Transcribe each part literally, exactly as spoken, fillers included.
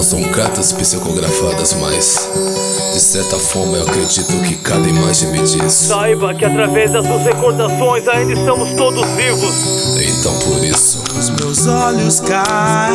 são cartas psicografadas, mas de certa forma eu acredito que cada imagem me diz: saiba que através das suas recordações ainda estamos todos vivos. Então por isso os meus olhos caem,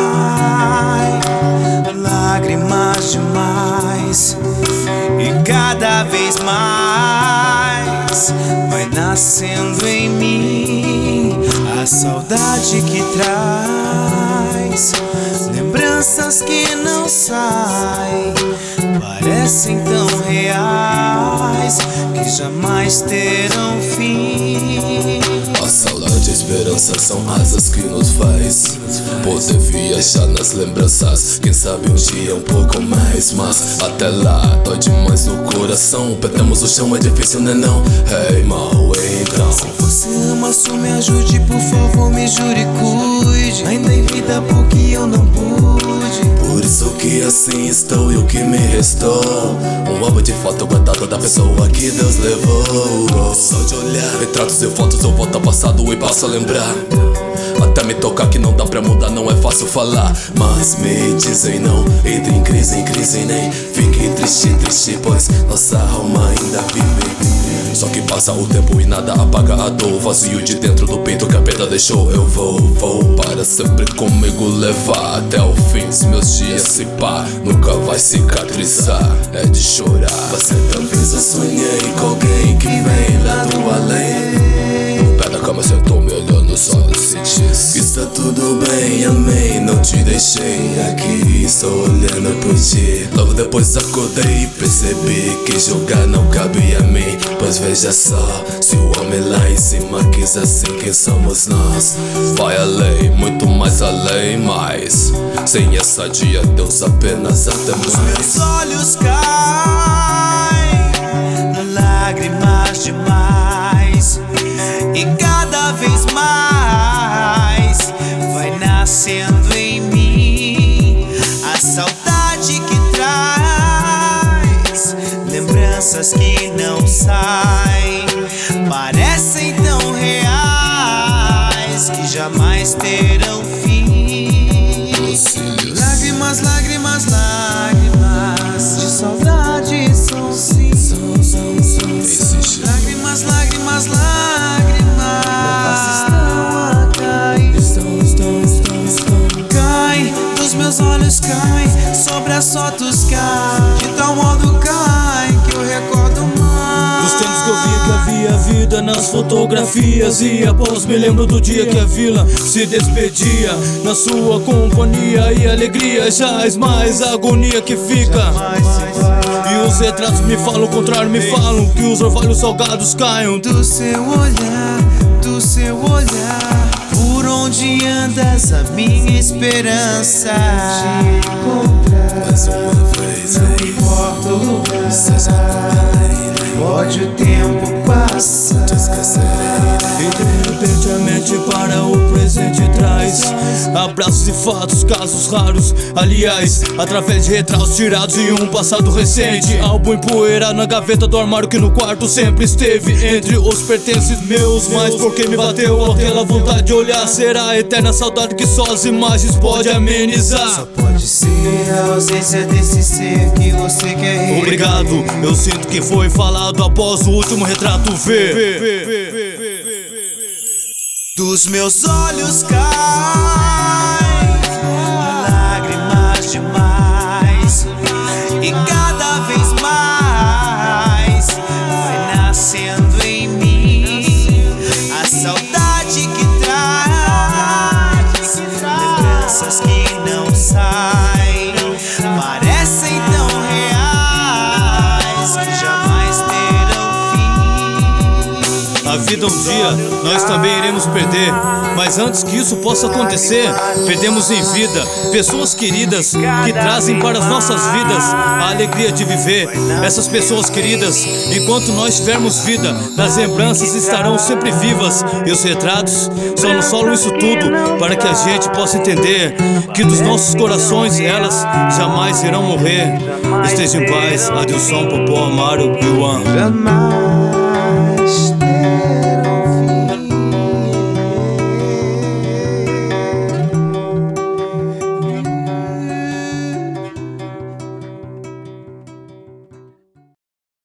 lágrimas demais, e cada vez mais vai nascendo em mim a saudade que traz lembranças que não saem, parecem tão reais que jamais terão fim. a saudade e a esperança são asas que nos faz poder viajar nas lembranças. Quem sabe um dia um pouco mais, mas até lá dói demais no coração. Perdemos o chão, é difícil, né não? Hey, mal, então se você ama, só me ajude, por favor, me jure e cuide. Ainda em vida porque eu não pude. Por isso que assim estou e o que me restou, um álbum de foto guardado da pessoa que Deus levou. Só de olhar retratos e fotos eu volto ao passado e passo a lembrar. Até me tocar que não dá pra mudar, não é fácil falar, mas me dizem não. Entre em crise, em crise nem fique triste, triste, pois nossa alma ainda vive. Só que passa o tempo e nada apaga a dor, vazio de dentro do peito que a pedra deixou. Eu vou, vou para sempre comigo levar até o fim. Se meus dias se pá, nunca vai cicatrizar, é de chorar. Mas certa vez eu sonhei com alguém que vem lá do além. No pé da cama sentou, me olhou nos olhos e disse: está tudo bem, amém, não te deixei aqui, estou olhando por ti. Logo depois acordei e percebi que jogar não cabe a mim. Pois veja só, se o homem lá em cima quis assim, quem somos nós? Vai além, muito mais além, mas sem essa dia Deus apenas até mais. Meus olhos caem, lágrimas demais, e cada vez mais vai nascendo em mim a saudade que traz lembranças que não saem, parecem tão reais que jamais terão fim. Auxílios. Lágrimas, lágrimas, lágrimas de saudade são sim. Existe. Lágrimas, lágrimas, lágrimas estão a cair. Estão, estão, estão, estão. Cai, dos meus olhos cai, sobre as fotos cai, de tal modo cai que eu recordo mais. Os tempos que eu vi que havia vida nas fotografias, e após me lembro do dia que a vila se despedia. Na sua companhia e alegria jamais mais a agonia que fica. E os retratos me falam o contrário, me falam que os orvalhos salgados caiam Do seu olhar, do seu olhar, por onde andas a minha esperança te encontrar. Mais uma vez, Não importa o lugar, seja no além, pode o tempo passar, te esquecerei. e de repente a mente para o presente traz abraços e fatos, casos raros. Aliás, através de retratos tirados em um passado recente. Álbum empoeirado na gaveta do armário que no quarto sempre esteve entre os pertences meus. Mas porque me bateu aquela vontade de olhar, será a eterna saudade que só as imagens pode amenizar. só pode ser a ausência desse ser que você quer. Obrigado, eu sinto que foi falado após o último retrato ver. Dos meus olhos caem lágrimas demais, e cada vez mais vai nascendo em mim a saudade que traz lembranças que não saem, parecem tão reais que jamais terão fim. A vida um dia nós também iremos perder, mas antes que isso possa acontecer, perdemos em vida pessoas queridas que trazem para as nossas vidas a alegria de viver. Essas pessoas queridas, enquanto nós tivermos vida, as lembranças estarão sempre vivas, e os retratos só nos falam isso tudo para que a gente possa entender que dos nossos corações elas jamais irão morrer. Esteja em paz, Adilson, Popó, Amaro e Juan. Jamais.